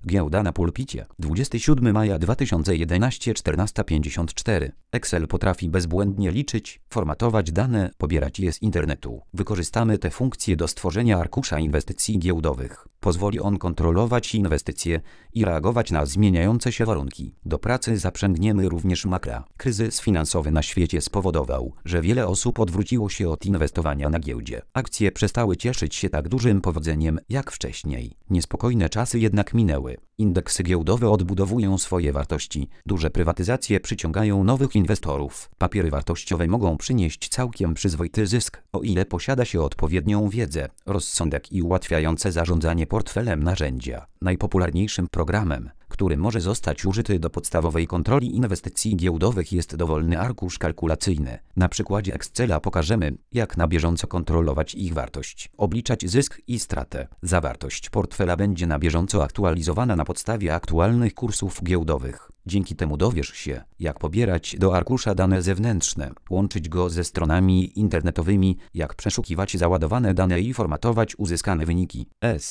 Giełda na pulpicie. 27 maja 2011, 14:54. Excel potrafi bezbłędnie liczyć, formatować dane, pobierać je z internetu. Wykorzystamy te funkcje do stworzenia arkusza inwestycji giełdowych. Pozwoli on kontrolować inwestycje i reagować na zmieniające się warunki. Do pracy zaprzęgniemy również makra. Kryzys finansowy na świecie spowodował, że wiele osób odwróciło się od inwestowania na giełdzie. Akcje przestały cieszyć się tak dużym powodzeniem jak wcześniej. Niespokojne czasy jednak minęły. Indeksy giełdowe odbudowują swoje wartości. Duże prywatyzacje przyciągają nowych inwestorów. Papiery wartościowe mogą przynieść całkiem przyzwoity zysk, o ile posiada się odpowiednią wiedzę, rozsądek i ułatwiające zarządzanie portfelem narzędzia. Najpopularniejszym programem, który może zostać użyty do podstawowej kontroli inwestycji giełdowych, jest dowolny arkusz kalkulacyjny. Na przykładzie Excela pokażemy, jak na bieżąco kontrolować ich wartość, obliczać zysk i stratę. Zawartość portfela będzie na bieżąco aktualizowana na podstawie aktualnych kursów giełdowych. Dzięki temu dowiesz się, jak pobierać do arkusza dane zewnętrzne, łączyć go ze stronami internetowymi, jak przeszukiwać załadowane dane i formatować uzyskane wyniki.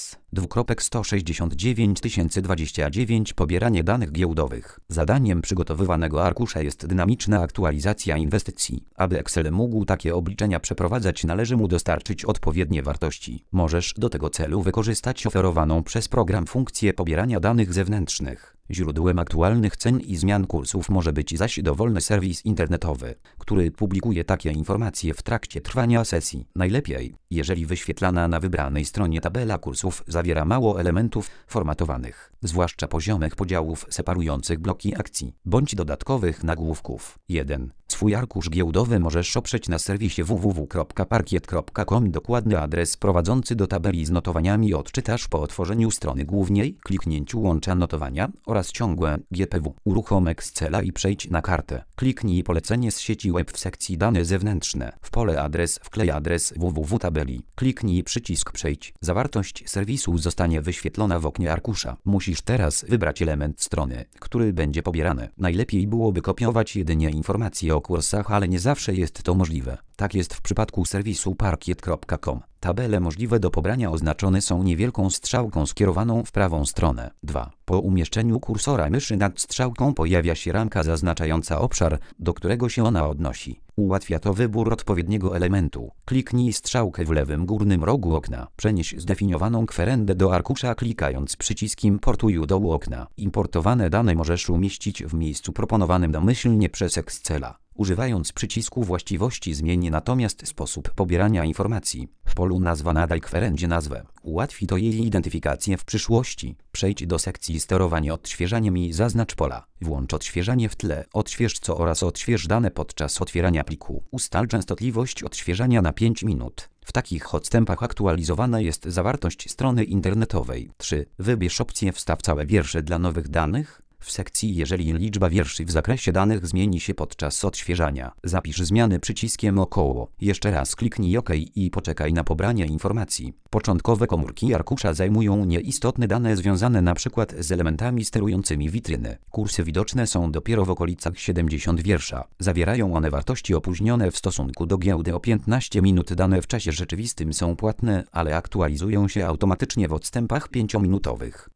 S:169 Pobieranie danych giełdowych. Zadaniem przygotowywanego arkusza jest dynamiczna aktualizacja inwestycji. Aby Excel mógł takie obliczenia przeprowadzać, należy mu dostarczyć odpowiednie wartości. Możesz do tego celu wykorzystać oferowaną przez program funkcję pobierania danych zewnętrznych. Źródłem aktualnych cen i zmian kursów może być zaś dowolny serwis internetowy, który publikuje takie informacje w trakcie trwania sesji. Najlepiej, jeżeli wyświetlana na wybranej stronie tabela kursów zawiera mało elementów formatowanych, zwłaszcza poziomych podziałów separujących bloki akcji, bądź dodatkowych nagłówków. 1. Swój arkusz giełdowy możesz oprzeć na serwisie www.parkiet.com. Dokładny adres prowadzący do tabeli z notowaniami odczytasz po otworzeniu strony głównej, kliknięciu łącza notowania oraz ciągłe GPW. Uruchom Excela i przejdź na kartę. Kliknij polecenie z sieci web w sekcji dane zewnętrzne. W pole adres wklej adres www tabeli. Kliknij przycisk przejdź. Zawartość serwisu zostanie wyświetlona w oknie arkusza. Musisz teraz wybrać element strony, który będzie pobierany. Najlepiej byłoby kopiować jedynie informacje o kursach, ale nie zawsze jest to możliwe. Tak jest w przypadku serwisu parkiet.com. Tabele możliwe do pobrania oznaczone są niewielką strzałką skierowaną w prawą stronę. 2. Po umieszczeniu kursora myszy nad strzałką pojawia się ramka zaznaczająca obszar, do którego się ona odnosi. Ułatwia to wybór odpowiedniego elementu. Kliknij strzałkę w lewym górnym rogu okna. Przenieś zdefiniowaną kwerendę do arkusza klikając przycisk Importuj u dołu okna. Importowane dane możesz umieścić w miejscu proponowanym domyślnie przez Excela. Używając przycisku właściwości zmień natomiast sposób pobierania informacji. W polu nazwa nadaj kwerendzie nazwę. Ułatwi to jej identyfikację w przyszłości. Przejdź do sekcji sterowanie odświeżaniem i zaznacz pola. Włącz odświeżanie w tle, odśwież co oraz odśwież dane podczas otwierania pliku. Ustal częstotliwość odświeżania na 5 minut. W takich odstępach aktualizowana jest zawartość strony internetowej. 3. Wybierz opcję wstaw całe wiersze dla nowych danych. W sekcji jeżeli liczba wierszy w zakresie danych zmieni się podczas odświeżania, zapisz zmiany przyciskiem około. Jeszcze raz kliknij OK i poczekaj na pobranie informacji. Początkowe komórki arkusza zajmują nieistotne dane związane np. z elementami sterującymi witryny. Kursy widoczne są dopiero w okolicach 70 wiersza. Zawierają one wartości opóźnione w stosunku do giełdy o 15 minut. Dane w czasie rzeczywistym są płatne, ale aktualizują się automatycznie w odstępach 5-minutowych.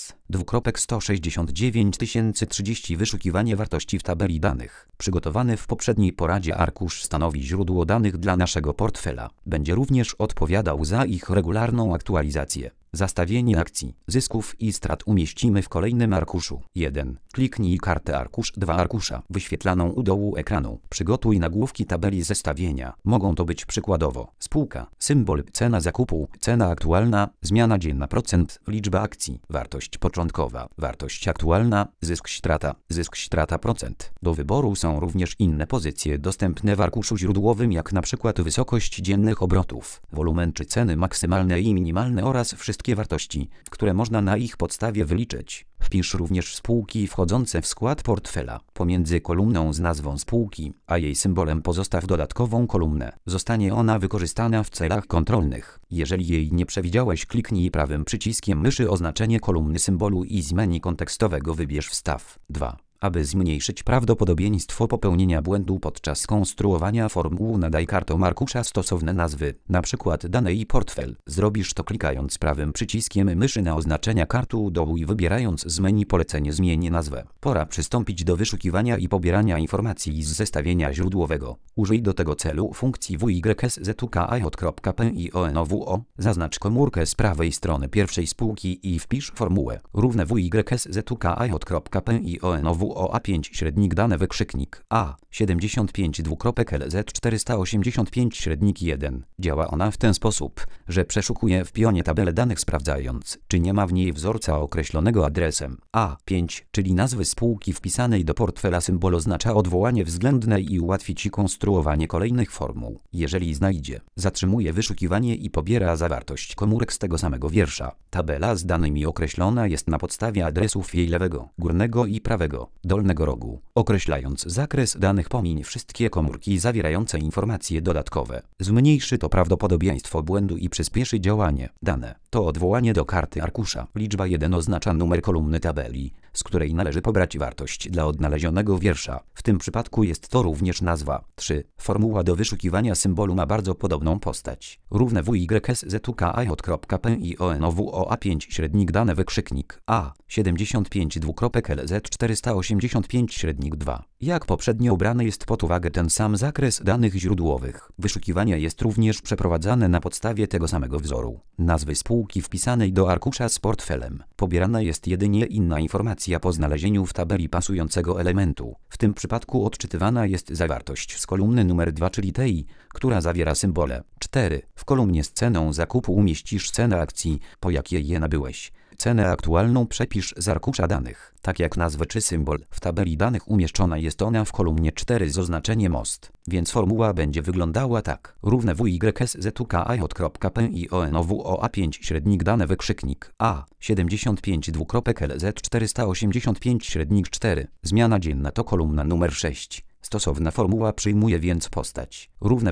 S:169 Wyszukiwanie wartości w tabeli danych. Przygotowany w poprzedniej poradzie arkusz stanowi źródło danych dla naszego portfela. Będzie również odpowiadał za ich regularną aktualizację. Zastawienie akcji, zysków i strat umieścimy w kolejnym arkuszu. 1. Kliknij kartę arkusz 2 arkusza wyświetlaną u dołu ekranu. Przygotuj nagłówki tabeli zestawienia. Mogą to być przykładowo spółka, symbol, cena zakupu, cena aktualna, zmiana dzienna, procent, liczba akcji, wartość początkowa, wartość aktualna, zysk strata procent. Do wyboru są również inne pozycje dostępne w arkuszu źródłowym, jak np. wysokość dziennych obrotów, wolumen czy ceny maksymalne i minimalne oraz wszystkie wartości, które można na ich podstawie wyliczyć. Wpisz również spółki wchodzące w skład portfela. Pomiędzy kolumną z nazwą spółki, a jej symbolem pozostaw dodatkową kolumnę. Zostanie ona wykorzystana w celach kontrolnych. Jeżeli jej nie przewidziałeś, kliknij prawym przyciskiem myszy oznaczenie kolumny symbolu i z menu kontekstowego wybierz wstaw. 2. Aby zmniejszyć prawdopodobieństwo popełnienia błędu podczas konstruowania formuł, nadaj kartom arkusza stosowne nazwy, np. dane i portfel. Zrobisz to klikając prawym przyciskiem myszy na oznaczenia karty u dołu i wybierając z menu polecenie zmień nazwę. Pora przystąpić do wyszukiwania i pobierania informacji z zestawienia źródłowego. Użyj do tego celu funkcji wyjszczuk.pionowo. Zaznacz komórkę z prawej strony pierwszej spółki i wpisz formułę równe wyjszczuk.pionowo A5 średnik dane wykrzyknik A 75 LZ 485 średnik 1. Działa ona w ten sposób, że przeszukuje w pionie tabelę danych sprawdzając, czy nie ma w niej wzorca określonego adresem A5, czyli nazwy spółki wpisanej do portfela. Symbol oznacza odwołanie względne i ułatwi Ci konstruowanie kolejnych formuł. Jeżeli znajdzie, zatrzymuje wyszukiwanie i pobiera zawartość komórek z tego samego wiersza. Tabela z danymi określona jest na podstawie adresów jej lewego, górnego i prawego, dolnego rogu. Określając zakres danych, pomiń wszystkie komórki zawierające informacje dodatkowe. Zmniejszy to prawdopodobieństwo błędu i przyspieszy działanie. Dane to odwołanie do karty arkusza. Liczba 1 oznacza numer kolumny tabeli, z której należy pobrać wartość dla odnalezionego wiersza. W tym przypadku jest to również nazwa. 3. Formuła do wyszukiwania symbolu ma bardzo podobną postać. Równe wyjszczuk.pionowo A5 średnik dane wykrzyknik A 75 LZ 485 średnik 2. Jak poprzednio brany jest pod uwagę ten sam zakres danych źródłowych. Wyszukiwanie jest również przeprowadzane na podstawie tego samego wzoru. Nazwy spółki wpisanej do arkusza z portfelem. Pobierana jest jedynie inna informacja po znalezieniu w tabeli pasującego elementu. W tym przypadku odczytywana jest zawartość z kolumny numer 2, czyli tej, która zawiera symbole. 4. W kolumnie z ceną zakupu umieścisz cenę akcji, po jakiej je nabyłeś. Cenę aktualną przepisz z arkusza danych. Tak jak nazwę czy symbol, w tabeli danych umieszczona jest ona w kolumnie 4 z oznaczeniem most, więc formuła będzie wyglądała tak. Równe wyjszczuk.pionowo A5 średnik dane wykrzyknik A 75 LZ 485 średnik 4. Zmiana dzienna to kolumna numer 6. Stosowna formuła przyjmuje więc postać równe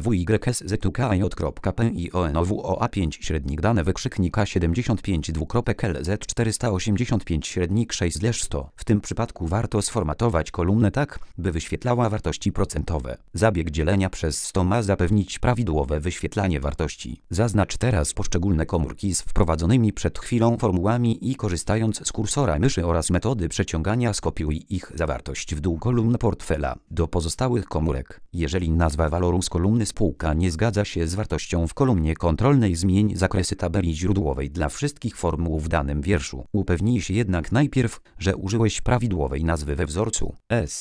wyjszczuk.pionowo A5 średnik dane wykrzyknik A 75 LZ 485 średnik 6/100. W tym przypadku warto sformatować kolumnę tak, by wyświetlała wartości procentowe. Zabieg dzielenia przez 100 ma zapewnić prawidłowe wyświetlanie wartości. Zaznacz teraz poszczególne komórki z wprowadzonymi przed chwilą formułami i korzystając z kursora myszy oraz metody przeciągania skopiuj ich zawartość w dół kolumn portfela do pozostałych komórek. Jeżeli nazwa waloru z kolumny spółka nie zgadza się z wartością w kolumnie kontrolnej, zmień zakresy tabeli źródłowej dla wszystkich formuł w danym wierszu. Upewnij się jednak najpierw, że użyłeś prawidłowej nazwy we wzorcu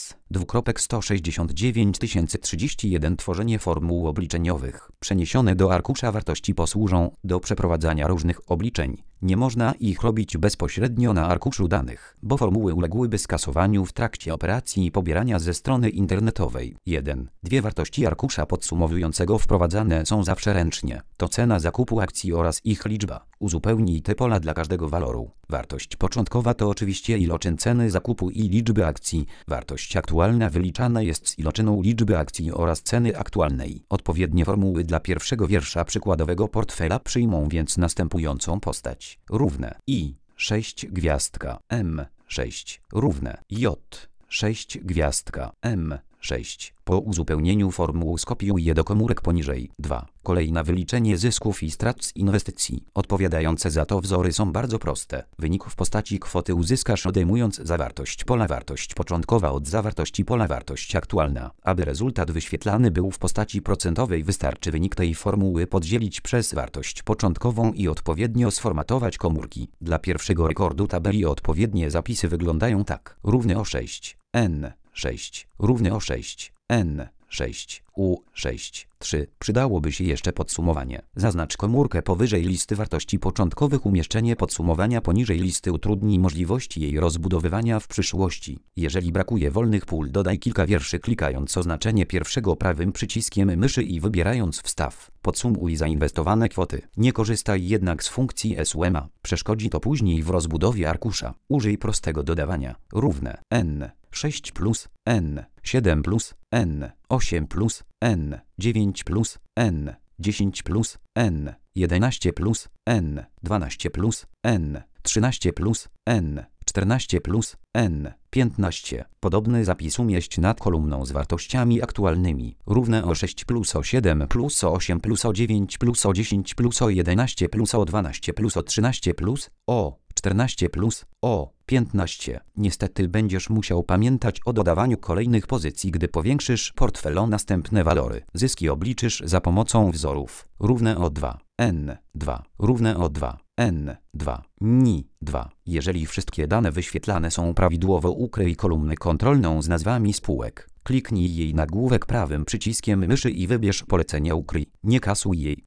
S:169 031. Tworzenie formuł obliczeniowych. Przeniesione do arkusza wartości posłużą do przeprowadzania różnych obliczeń. Nie można ich robić bezpośrednio na arkuszu danych, bo formuły uległyby skasowaniu w trakcie operacji pobierania ze strony internetowej. 1. Dwie wartości arkusza podsumowującego wprowadzane są zawsze ręcznie. To cena zakupu akcji oraz ich liczba. Uzupełnij te pola dla każdego waloru. Wartość początkowa to oczywiście iloczyn ceny zakupu i liczby akcji. Wartość aktualna wyliczana jest z iloczynu liczby akcji oraz ceny aktualnej. Odpowiednie formuły dla pierwszego wiersza przykładowego portfela przyjmą więc następującą postać. Równe I 6 gwiazdka M 6 równe J 6 gwiazdka M 6. Po uzupełnieniu formuł skopiuj je do komórek poniżej. 2. Kolej na wyliczenie zysków i strat z inwestycji. Odpowiadające za to wzory są bardzo proste. Wynik w postaci kwoty uzyskasz odejmując zawartość pola wartość początkowa od zawartości pola wartość aktualna. Aby rezultat wyświetlany był w postaci procentowej, wystarczy wynik tej formuły podzielić przez wartość początkową i odpowiednio sformatować komórki. Dla pierwszego rekordu tabeli odpowiednie zapisy wyglądają tak. Równy o 6 N 6 równy o 6 N 6 U 6 3. Przydałoby się jeszcze podsumowanie. Zaznacz komórkę powyżej listy wartości początkowych. Umieszczenie podsumowania poniżej listy utrudni możliwości jej rozbudowywania w przyszłości. Jeżeli brakuje wolnych pól, dodaj kilka wierszy klikając oznaczenie pierwszego prawym przyciskiem myszy i wybierając wstaw. Podsumuj zainwestowane kwoty. Nie korzystaj jednak z funkcji SUMA. Przeszkodzi to później w rozbudowie arkusza. Użyj prostego dodawania. Równe N 6 plus N 7 plus N 8 plus N 9 plus N 10 plus N 11 plus N 12 plus N 13 plus N 14 plus N 15. Podobny zapis umieść nad kolumną z wartościami aktualnymi. Równe o 6 plus o 7 plus o 8 plus o 9 plus o 10 plus o 11 plus o 12 plus o 13 plus o 14 plus o 15. Niestety będziesz musiał pamiętać o dodawaniu kolejnych pozycji, gdy powiększysz portfel o następne walory. Zyski obliczysz za pomocą wzorów. Równe o 2 N 2 równe o 2 N 2 Ni 2. Jeżeli wszystkie dane wyświetlane są prawidłowo, ukryj kolumnę kontrolną z nazwami spółek. Kliknij jej nagłówek prawym przyciskiem myszy i wybierz polecenie ukryj. Nie kasuj jej.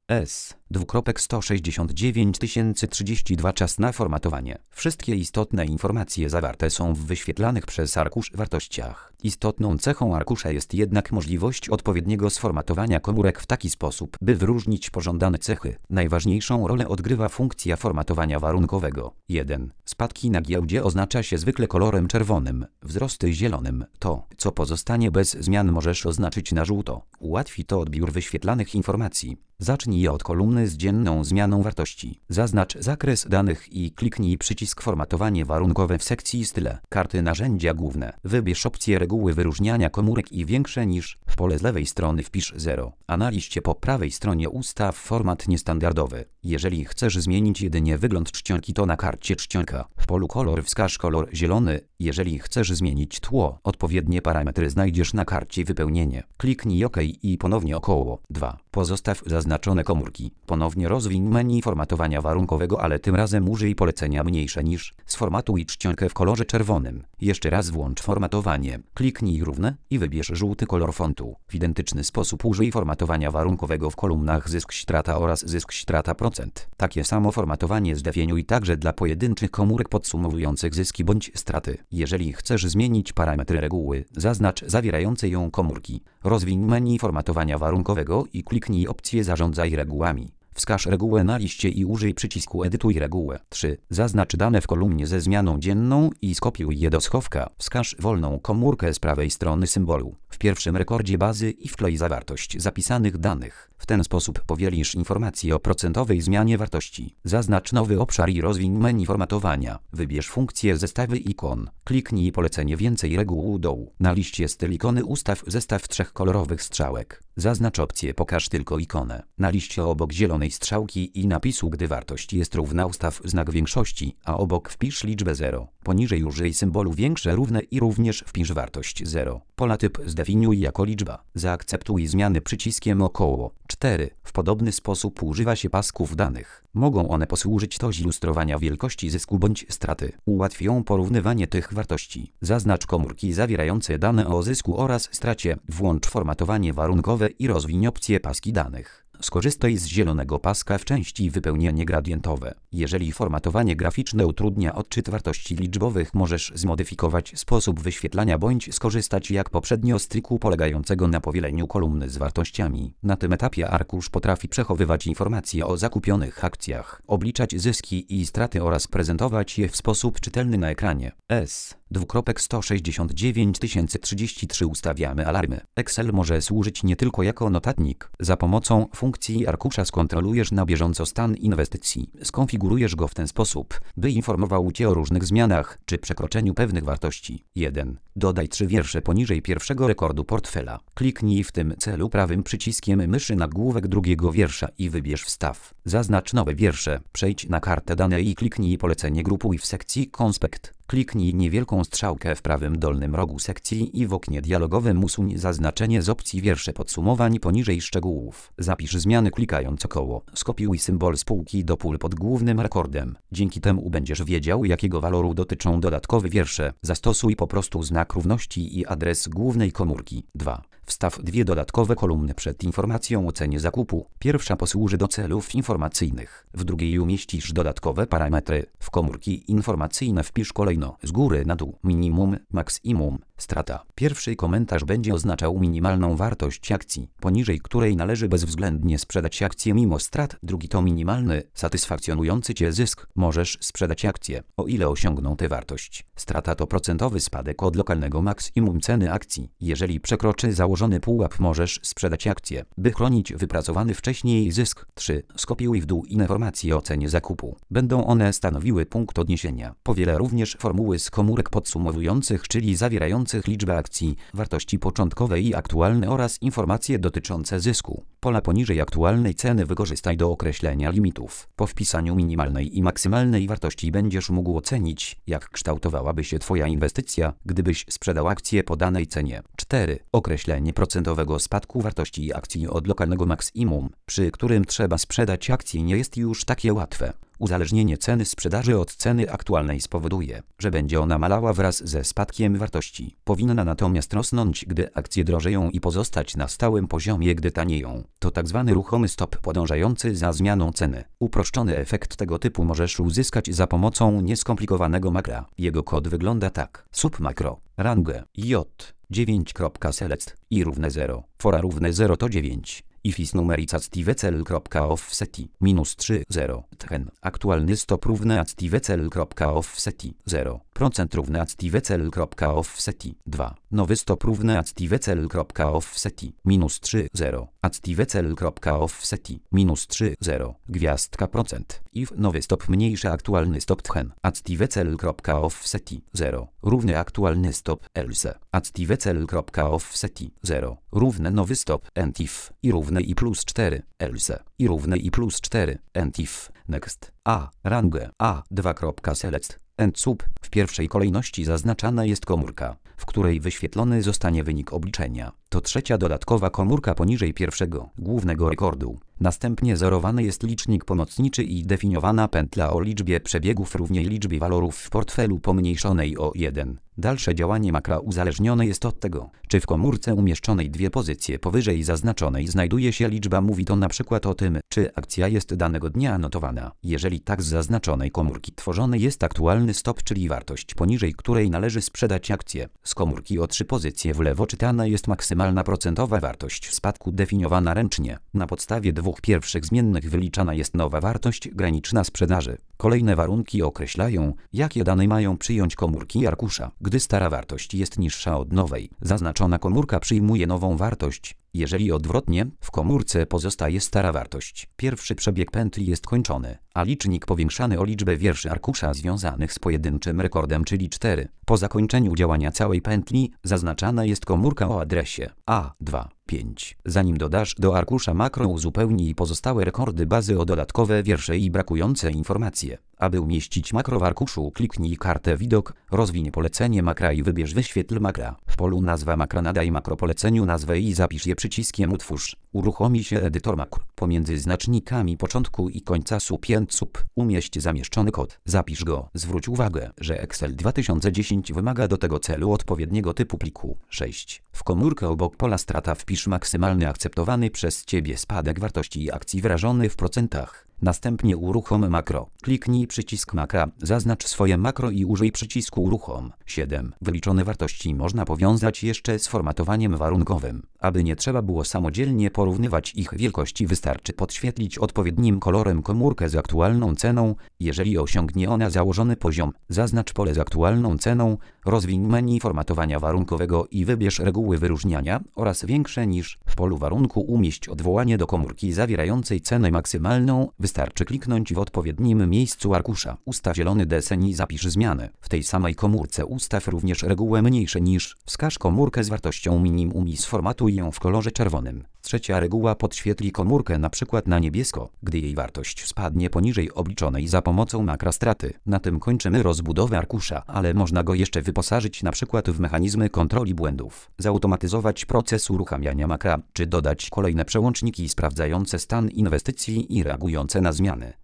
S:169 032. Czas na formatowanie. Wszystkie istotne informacje zawarte są w wyświetlanych przez arkusz wartościach. Istotną cechą arkusza jest jednak możliwość odpowiedniego sformatowania komórek w taki sposób, by wyróżnić pożądane cechy. Najważniejszą rolę odgrywa funkcja formatowania warunkowego. 1. Spadki na giełdzie oznacza się zwykle kolorem czerwonym, wzrosty zielonym. To, co pozostanie bez zmian, możesz oznaczyć na żółto. Ułatwi to odbiór wyświetlanych informacji. Zacznij od kolumny z dzienną zmianą wartości. Zaznacz zakres danych i kliknij przycisk formatowanie warunkowe w sekcji style. Karty narzędzia główne. Wybierz opcję reguły wyróżniania komórek i większe niż. W pole z lewej strony wpisz 0, a na liście po prawej stronie ustaw format niestandardowy. Jeżeli chcesz zmienić jedynie wygląd czcionki, to na karcie czcionka w polu kolor wskaż kolor zielony. Jeżeli chcesz zmienić tło, odpowiednie parametry znajdziesz na karcie wypełnienie. Kliknij OK i ponownie około 2. Pozostaw zaznaczone komórki. Ponownie rozwiń menu formatowania warunkowego, ale tym razem użyj polecenia mniejsze niż. Sformatuj czcionkę w kolorze czerwonym. Jeszcze raz włącz formatowanie. Kliknij równe i wybierz żółty kolor fontu. W identyczny sposób użyj formatowania warunkowego w kolumnach zysk-strata oraz zysk-strata procent. Takie samo formatowanie zdefiniuj także dla pojedynczych komórek podsumowujących zyski bądź straty. Jeżeli chcesz zmienić parametry reguły, zaznacz zawierające ją komórki. Rozwiń menu formatowania warunkowego i kliknij opcję zarządzaj regułami. Wskaż regułę na liście i użyj przycisku edytuj regułę. 3. Zaznacz dane w kolumnie ze zmianą dzienną i skopiuj je do schowka. Wskaż wolną komórkę z prawej strony symbolu w pierwszym rekordzie bazy i wklej zawartość zapisanych danych. W ten sposób powielisz informacje o procentowej zmianie wartości. Zaznacz nowy obszar i rozwiń menu formatowania. Wybierz funkcję zestawy ikon. Kliknij polecenie więcej reguł u dołu. Na liście styl ikony ustaw zestaw 3 kolorowych strzałek. Zaznacz opcję pokaż tylko ikonę. Na liście obok zielonej strzałki i napisu gdy wartość jest równa ustaw znak większości, a obok wpisz liczbę 0. Poniżej użyj symbolu większe równe i również wpisz wartość 0. Pola typ zdefiniuj jako liczba. Zaakceptuj zmiany przyciskiem około. 4. W podobny sposób używa się pasków danych. Mogą one posłużyć do zilustrowania wielkości zysku bądź straty. Ułatwią porównywanie tych wartości. Zaznacz komórki zawierające dane o zysku oraz stracie. Włącz formatowanie warunkowe i rozwiń opcję paski danych. Skorzystaj z zielonego paska w części wypełnienie gradientowe. Jeżeli formatowanie graficzne utrudnia odczyt wartości liczbowych, możesz zmodyfikować sposób wyświetlania bądź skorzystać jak poprzednio z triku polegającego na powieleniu kolumny z wartościami. Na tym etapie arkusz potrafi przechowywać informacje o zakupionych akcjach, obliczać zyski i straty oraz prezentować je w sposób czytelny na ekranie. S:169 033 Ustawiamy alarmy. Excel może służyć nie tylko jako notatnik. Za pomocą funkcji arkusza skontrolujesz na bieżąco stan inwestycji. Skonfigurujesz go w ten sposób, by informował Cię o różnych zmianach czy przekroczeniu pewnych wartości. 1. Dodaj 3 wiersze poniżej pierwszego rekordu portfela. Kliknij w tym celu prawym przyciskiem myszy nagłówek drugiego wiersza i wybierz wstaw. Zaznacz nowe wiersze. Przejdź na kartę dane i kliknij polecenie grupuj w sekcji konspekt. Kliknij niewielką strzałkę w prawym dolnym rogu sekcji i w oknie dialogowym usuń zaznaczenie z opcji wiersze podsumowań poniżej szczegółów. Zapisz zmiany klikając około. Skopiuj symbol spółki do pól pod głównym rekordem. Dzięki temu będziesz wiedział, jakiego waloru dotyczą dodatkowe wiersze. Zastosuj po prostu znak równości i adres głównej komórki. 2. Wstaw 2 dodatkowe kolumny przed informacją o cenie zakupu. Pierwsza posłuży do celów informacyjnych. W drugiej umieścisz dodatkowe parametry. W komórki informacyjne wpisz kolejno z góry na dół minimum, maksimum, Strata. Pierwszy komentarz będzie oznaczał minimalną wartość akcji, poniżej której należy bezwzględnie sprzedać akcję mimo strat. Drugi to minimalny, satysfakcjonujący Cię zysk. Możesz sprzedać akcję, o ile osiągną tę wartość. Strata to procentowy spadek od lokalnego maksimum ceny akcji. Jeżeli przekroczy założony pułap, możesz sprzedać akcję, by chronić wypracowany wcześniej zysk. 3. Skopiuj w dół informacje o cenie zakupu. Będą one stanowiły punkt odniesienia. Powielę również formuły z komórek podsumowujących, czyli zawierających liczbę akcji, wartości początkowe i aktualne oraz informacje dotyczące zysku. Pola poniżej aktualnej ceny wykorzystaj do określenia limitów. Po wpisaniu minimalnej i maksymalnej wartości będziesz mógł ocenić, jak kształtowałaby się Twoja inwestycja, gdybyś sprzedał akcję po danej cenie. 4. Określenie procentowego spadku wartości akcji od lokalnego maksimum, przy którym trzeba sprzedać akcję, nie jest już takie łatwe. Uzależnienie ceny sprzedaży od ceny aktualnej spowoduje, że będzie ona malała wraz ze spadkiem wartości. Powinna natomiast rosnąć, gdy akcje drożeją i pozostać na stałym poziomie, gdy tanieją. To tzw. ruchomy stop podążający za zmianą ceny. Uproszczony efekt tego typu możesz uzyskać za pomocą nieskomplikowanego makra. Jego kod wygląda tak. Submakro. Rangę. J. 9.select. I równe 0. Fora równe 0 to 9. Ifis numeris activecel.offseti -3 0. Tchen. Aktualny stop równy activecel.offseti 0. Procent równy activecel.offseti 2. Nowy stop równy activecel.offseti -3 0. activecel.offseti -3 0. Gwiazdka procent. If nowy stop mniejszy aktualny stop tchen. activecel.offseti 0. Równy aktualny stop else. activecel.offseti 0. Równy nowy stop and if. I równy i plus 4 else. I równy i plus 4 and if. Next. A. Rangę. A. 2.select. And sub. W pierwszej kolejności zaznaczana jest komórka, w której wyświetlony zostanie wynik obliczenia. To trzecia dodatkowa komórka poniżej pierwszego, głównego rekordu. Następnie zerowany jest licznik pomocniczy i definiowana pętla o liczbie przebiegów równej liczbie walorów w portfelu pomniejszonej o 1. Dalsze działanie makra uzależnione jest od tego, czy w komórce umieszczonej dwie pozycje powyżej zaznaczonej znajduje się liczba. Mówi to na przykład o tym, czy akcja jest danego dnia notowana. Jeżeli tak, z zaznaczonej komórki tworzony jest aktualny stop, czyli wartość poniżej której należy sprzedać akcję. Z komórki o 3 pozycje w lewo czytana jest maksymalna procentowa wartość spadku definiowana ręcznie. Na podstawie dwóch pierwszych zmiennych wyliczana jest nowa wartość graniczna sprzedaży. Kolejne warunki określają, jakie dane mają przyjąć komórki arkusza. Gdy stara wartość jest niższa od nowej, zaznaczona komórka przyjmuje nową wartość. Jeżeli odwrotnie, w komórce pozostaje stara wartość. Pierwszy przebieg pętli jest kończony, a licznik powiększany o liczbę wierszy arkusza związanych z pojedynczym rekordem, czyli 4. Po zakończeniu działania całej pętli zaznaczana jest komórka o adresie A2. 5. Zanim dodasz do arkusza makro, uzupełnij pozostałe rekordy bazy o dodatkowe wiersze i brakujące informacje. Aby umieścić makro w arkuszu, kliknij kartę Widok, rozwiń polecenie makra i wybierz Wyświetl makra. W polu Nazwa makra nadaj makro poleceniu nazwę i zapisz je przyciskiem Utwórz. Uruchomi się edytor makr. Pomiędzy znacznikami początku i końca sub and sub umieść zamieszczony kod. Zapisz go. Zwróć uwagę, że Excel 2010 wymaga do tego celu odpowiedniego typu pliku. 6. W komórkę obok pola strata wpisz maksymalny akceptowany przez Ciebie spadek wartości akcji wyrażony w procentach. Następnie uruchom makro. Kliknij przycisk makra, zaznacz swoje makro i użyj przycisku uruchom. 7. Wyliczone wartości można powiązać jeszcze z formatowaniem warunkowym. Aby nie trzeba było samodzielnie porównywać ich wielkości, wystarczy podświetlić odpowiednim kolorem komórkę z aktualną ceną. Jeżeli osiągnie ona założony poziom, zaznacz pole z aktualną ceną, rozwiń menu formatowania warunkowego i wybierz reguły wyróżniania oraz większe niż. W polu warunku umieść odwołanie do komórki zawierającej cenę maksymalną. Wystarczy kliknąć w odpowiednim miejscu arkusza. Ustaw zielony deseń i zapisz zmianę. W tej samej komórce ustaw również regułę mniejsze niż. Wskaż komórkę z wartością minimum i sformatuj ją w kolorze czerwonym. Trzecia reguła podświetli komórkę np. na niebiesko, gdy jej wartość spadnie poniżej obliczonej za pomocą makra straty. Na tym kończymy rozbudowę arkusza, ale można go jeszcze wyposażyć np. w mechanizmy kontroli błędów, zautomatyzować proces uruchamiania makra, czy dodać kolejne przełączniki sprawdzające stan inwestycji i reagujące na zmiany.